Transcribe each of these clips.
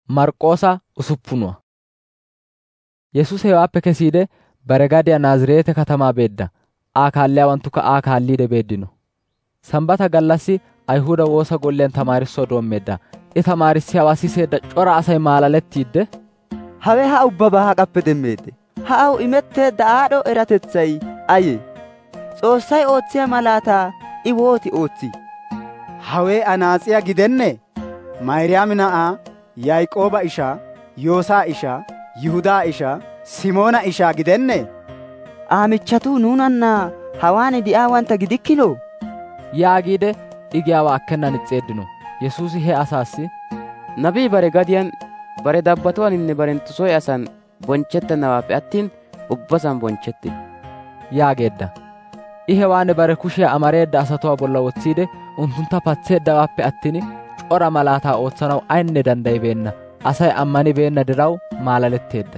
Marqoosa usuppunuwa. Yesuus hewaappe kesiide bare gadiya Naazreete katamaa beedda. Aa kaalliyaawanttukka Aa kaalliide beeddino. Sambata gallassi Ayihuda woosa gollen tamaarissoo doommeedda. I tamaarissiyaawaa siseedda cora asay maalalettiidde, hawe ha ubbabaa haqappe demmeedde? Ha'aw imetteedda aadho eratetsay ayee? Xoossay ootsiyaa malaataa I wooti ootsii? Hawee anaatsiyaa gidennee? Mayraami na'aa, Yaaqooba ishaa, Yoosaa ishaa, Yihudaa ishaa, Simoona ishaa gidennee? Aamichatuu nuunanna hawaan di'aawanta gidikkinoo? yaagiide dhigiyaawaa akkennan ixxeeddino. Yesuusi he asaassi, nabii bare gadiyan bare dabbatuwaaninne barenttu soy asan bonchchettennawaappe attin ubbasan bonchchette yaageedda. I hewaanne bare kushiyaa amareedda asatuwaa bolla wotsiide unttuntta patseeddawaappe attin cora malaataa ootsanaw ayinne danddayibeenna. Asay ammanibeenna diraw maalaletteedda.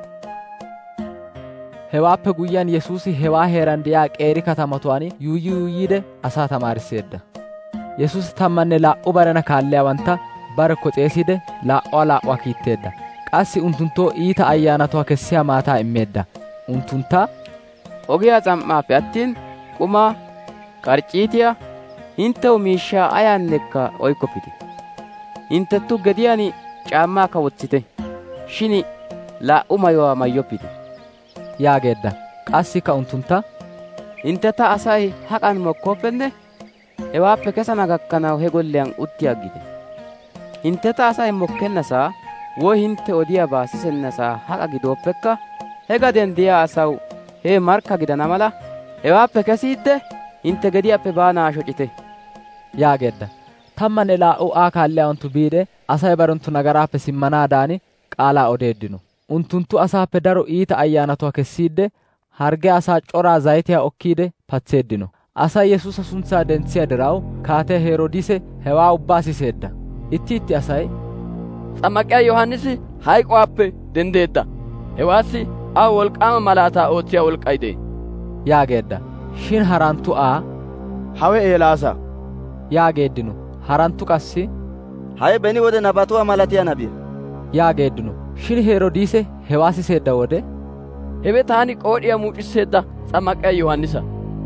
Hewaappe guyyiyaan Yesuusi hewaa heeran de'iyaa qeeri katamatuwaan yuuyyiide asaa tamaarisseedda. Yesuusi 12 barena kaalliyaawantta barekko s'eesiide laa'uwaa kiitteedda. Qassi unttunttoo iita ayyaanatuwaa kessiyaa maataa immeedda. Unttuntta, ogiyaa s'am"aappe attin qumaa, qarcciitiyaa, hinttew miishshaa ayaannekka oykkopite. Hinttettu gediyaan caammaakka wotsite. Shin 2 mayuwaa mayyoppite yaageedda. Qassikka unttuntta, hintte ta asay haqan mokkooppenne hewaappe kesana gakkanaw he golliyaan utti aggite. Hintte ta asay mokkennasaa woy hintte odiyaabaa sisennasaa haqa gidooppekka he gaden de'iyaa asaw he markka gidana mala hewaappe kesiidde hintte gediyaappe baanaa shocite yaageedda. 12 Aa kaalliyaawanttu biide asay barenttu nagaraappe simmanaadan qaalaa odeeddino. Unttunttu asaappe daro iita ayyaanatuwaa kessiidde harge asaa coraa zayitiyaa okkiide patseeddino. Asay Yesuusa suntsaa dentsiyaa diraw kaatee Heroodise hewaa ubbaa siseedda. Itti asay, S'ammaqiyaa Yohaannisi hayqoaappe denddeedda. Hewaassi aw wolqaama malaataa ootsiyaa wolk'k'ay de'ee yaageedda. Shin haranttu Aa, hawe Eelaasa yaageeddino. Haranttu qassi, hawe beni wode nabatuwaa malatiyaa nabiyaa yaageeddino. Shin Heroodise hewaa siseedda wode, hewe taani qoodhiyaa muucisseedda S'ammaqiyaa Yohaannisa.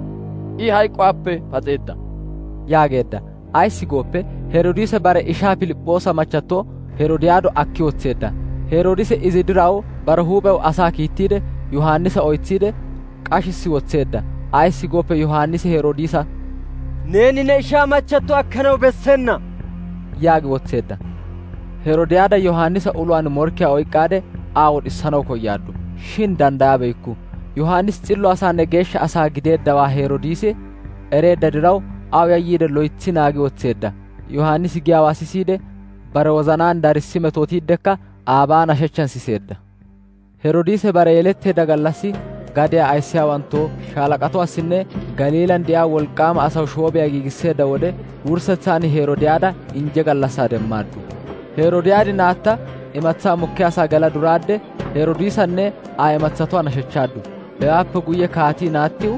I hayqoaappe patseedda yaageedda. Ayssi gooppe Heroodise bare ishaa Piliphoosa machchatto Heroodiyaado akki wotseedda. Heroodise izi diraw bare huuphew asaa kiittiide Yohaannisa oytsiide qashissi wotseedda. Ayssi gooppe Yohaannisi Heroodisa, neeni ne ishaa machchatto akkanaw bessenna yaagi wotseedda. Heroodiyaada Yohaannisa uluwaan morkkiyaa oyqqaade Aa wodhissanaw koyaaddu. Shin danddayabeykku. Yohaannis xillo asaanne geeshsha asaa gideeddawaa Heroodise ereedda diraw aw yayyiide loytsi naagi wotseedda. Yohaannisi giyaawaa sisiide bare wozanaan darissi metootiiddekka aabaa nashechchan siseedda. Heroodise bare yeletteedda gallassi gadiyaa ayissiyaawanttoo shaalaqatuwaassinne Galiilan de'iyaa wolqaama asaw shoobiyaa giigisseedda wode wurssetsaan Heroodiyaada inje gallassaa demmaaddu. Heroodiyaadi naatta imatsaa mokkiyaa asaa gala duraadde Heroodisanne Aa imatsatuwaa nashechchaaddu. Hewaappe guyye kaatii naattiw,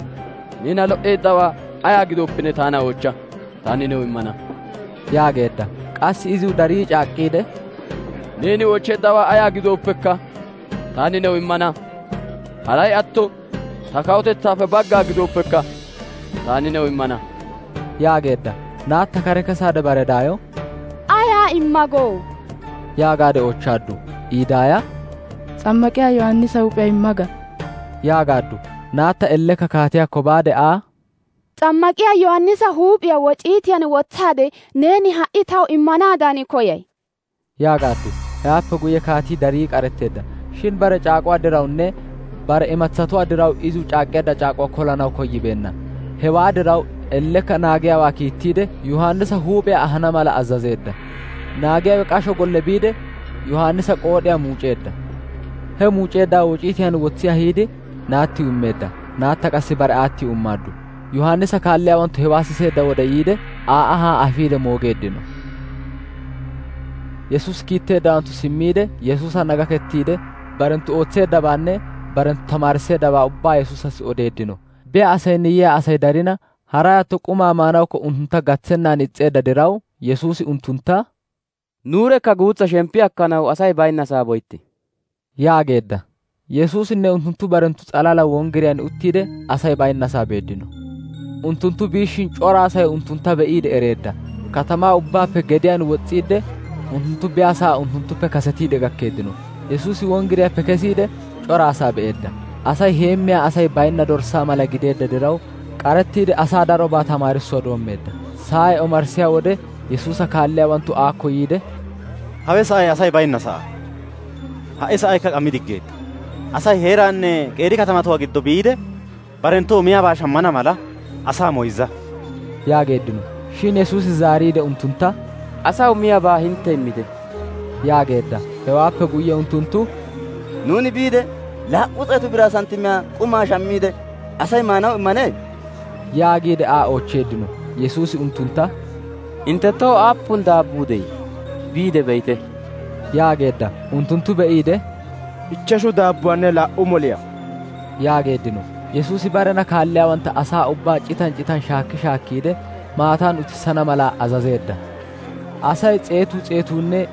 nena lo"eeddawaa ayaa gidooppene taana oochcha, taani new immana yaageedda. Qassi iziw darii caaqqiide, neeni oochcheeddawaa ayaa gidooppekka taani new immana. Haray atto ta kawutetsaappe baggaa gidooppekka taani new immana yaageedda. Naatta kare kesaade bare daayo, ayaa imma goo yaagaade oochchaaddu. Iidaaya, S'ammaqiyaa Yohaannisa huuphiyaa immaga yaagaaddu. Naatta ellekka kaatiyaakko baade Aa, S'ammaqiyaa Yohaannisa huuphiyaa wociitiyaan wotsaade neeni ha'i taw immanaadan koyay yaagaaddu. Hewaappe guyye kaatii darii qaretteedda. Shin bare caaquwaa dirawunne bare imatsatuwaa diraw izu caaqqeedda caaquwaa kolanaw koyyibeenna. Hewaa diraw ellekka naagiyaawaa kiittiide Yohaannisa huuphiyaa ahana mala azazeedda. Naagiyaawe qasho golle biide Yohaannisa qoodhiyaa muuceedda. He muuceeddaa wociitiyaan wotsiyaa hiidi naattiw immeedda. Naatta qassi bare aattiw ummaaddu. Yohaannisa kaalliyaawanttu hewaa siseedda wode yiide Aa ahaa afiide moogeeddino. Yesuus kiitteeddawanttu simmiide Yesuusa nagakettiide barenttu ootseeddabaanne barenttu tamaarisseeddabaa ubbaa Yesuusassi odeeddino. Biyaa asaynne yiyaa asay darina haray atto qumaa maanawukko unttuntta gatsennaan ixxeedda diraw Yesuusi unttuntta, nuurekka guutsa shemppi akkanawu asay baynnasaa boytte yaageedda. Yesuusinne unttunttu barenttu xalala wonggiriyaan uttiide asay baynnasaa beeddino. Unttunttu biishin cora asay unttuntta be'iide ereedda. Katamaa ubbaappe gediyaan woxxiidde unttunttu biyaasaa unttunttuppe kasetiide gakkeeddino. Yesuusi wonggiriyaappe kesiide cora asaa be'eedda. Asay heemmiyaa asay baynna dorssaa mala gideedda diraw qarettiide asaa darobaa tamaarissuwaa doommeedda. Sa'ay omarssiyaa wode Yesuusa kaalliyaawanttu aakko yiide, hawe sa'ay asay baynna sa'a. Ha'i sa'aykka qammi diggeedda. Asay heeraanne qeeri katamatuwaa giddo biide barenttoo miyaabaa shammana mala asaa moyzza yaageeddino. Shin Yesuusi zaariide unttuntta, asaw miyaabaa hintte immite yaageedda. Hewaappe guyye unttunttu, nuuni biide 200 bira santimiyaa qumaa shammiide asay maanaw immanee? yaagiide Aa oochcheeddino. Yesuusi unttuntta, inttettoo aappun daabbuu de'i biide be'ite yaageedda. Unttunttu be'iide, 5 daabbuwaanne 2 moliyaa yaageeddino. Yesuusi barena kaalliyaawantta asaa ubbaa citan citan shaakkiide maataan utissana mala azazeedda. Asay 100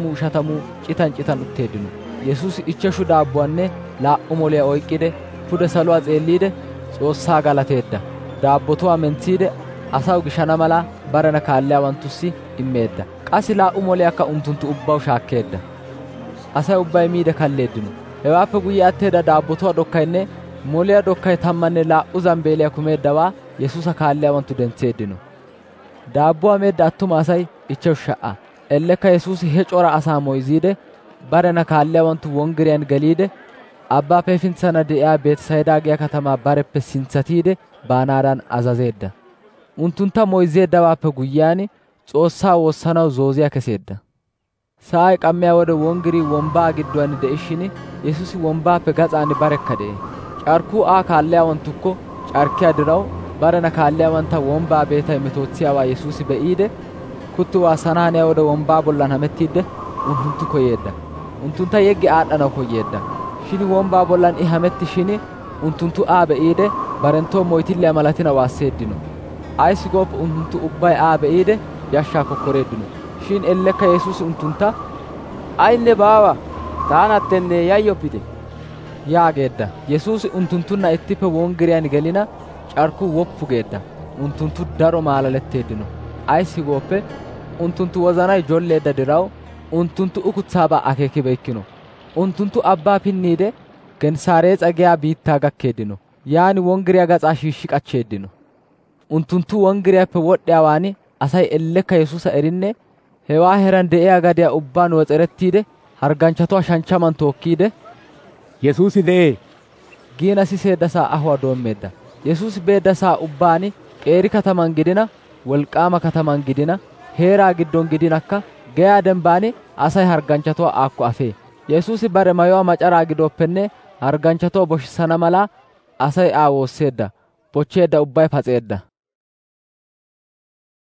150 citan citan utteeddino. Yesuusi 5 daabbuwaanne 2 moliyaa oyqqide pude saluwaa xeelliide Xoossaa galateedda. Daabbotuwaa mentsiide asaw gishana mala barena kaalliyaawanttussi immeedda. Qassi 2 moliyaakka unttunttu ubbaw shaakkeedda. Asay ubbay miide kalleeddino. Hewaappe guyye atteedda daabbotuwaa dokkaynne moliyaa dokkay 12 zambeeliyaa kumeeddawaa Yesuusa kaalliyaawanttu dentseeddino. Daabbuwaa meedda attuma asay 5,000. Ellekka Yesuusi he cora asaa moyziide barena kaalliyaawanttu wonggiriyaan geliide abbaappe hefintsana de'iyaa Beetisaydaa giyaa katamaa bareppe sintsatiide baanaadan azazeedda. Unttuntta moyzeeddawaappe guyyiyaan Xoossaa woossanaw zooziyaa keseedda. Sa'ay qammiyaa wode wonggirii wombbaa gidduwaan de'ishin Yesuusi wombbaappe gaxaan barekka de'e. Carkkuu Aa kaalliyaawanttukko carkkiyaa diraw barena kaalliyaawantta wombbaa beetay metootsiyaawaa Yesuusi be'iide kuttu waassana haniyaa wode wombbaa bollan hamettiidde unttunttu koyeedda. Unttuntta yeggi aadhdhanaw koyeedda. Shin wombbaa bollan I hamettishin unttunttu Aa be'iide barenttoo moytilliyaa malatina waasseeddino. Aysi gooppe unttunttu ubbay Aa be'iide yashshaa kokkoreeddino. Shin ellekka Yesuusi unttuntta, ayinne baawa taanattenne yayyoppite yaageedda. Yesuusi unttunttunna ittippe wonggiriyaan gelina carkkuu woppu geedda. Unttunttu daro maalaletteeddino. Aysi gooppe unttunttu wozanay jolleedda diraw unttunttu ukutsaabaa akeekibeykkino. Unttunttu abbaa pinniide Gensaarees'a giyaa biittaa gakkeeddino. Yaani wonggiriyaa gaxaa shiishshi qachcheeddino. Unttunttu wonggiriyaappe wodhdhiyaawaani asay ellekka Yesuusa erinne hewaa heran de'iyaa gadiyaa ubbaan woxerettiide harganchchatuwaa shanchchaman tookkiide, Yesuusi de'ee giina siseeddasaa ahuwaa doommeedda. Yesuusi beeddasaa ubbaani qeeri kataman gidina wolqaama kataman gidina heeraa giddon gidinakka geyaa dembbaani asay harganchchatuwaa aakko afee. Yesuusi bare mayuwaa macaraa gidooppenne harganchchatuwaa boshissana mala asay Aa woosseedda. Bochcheedda ubbay patseedda.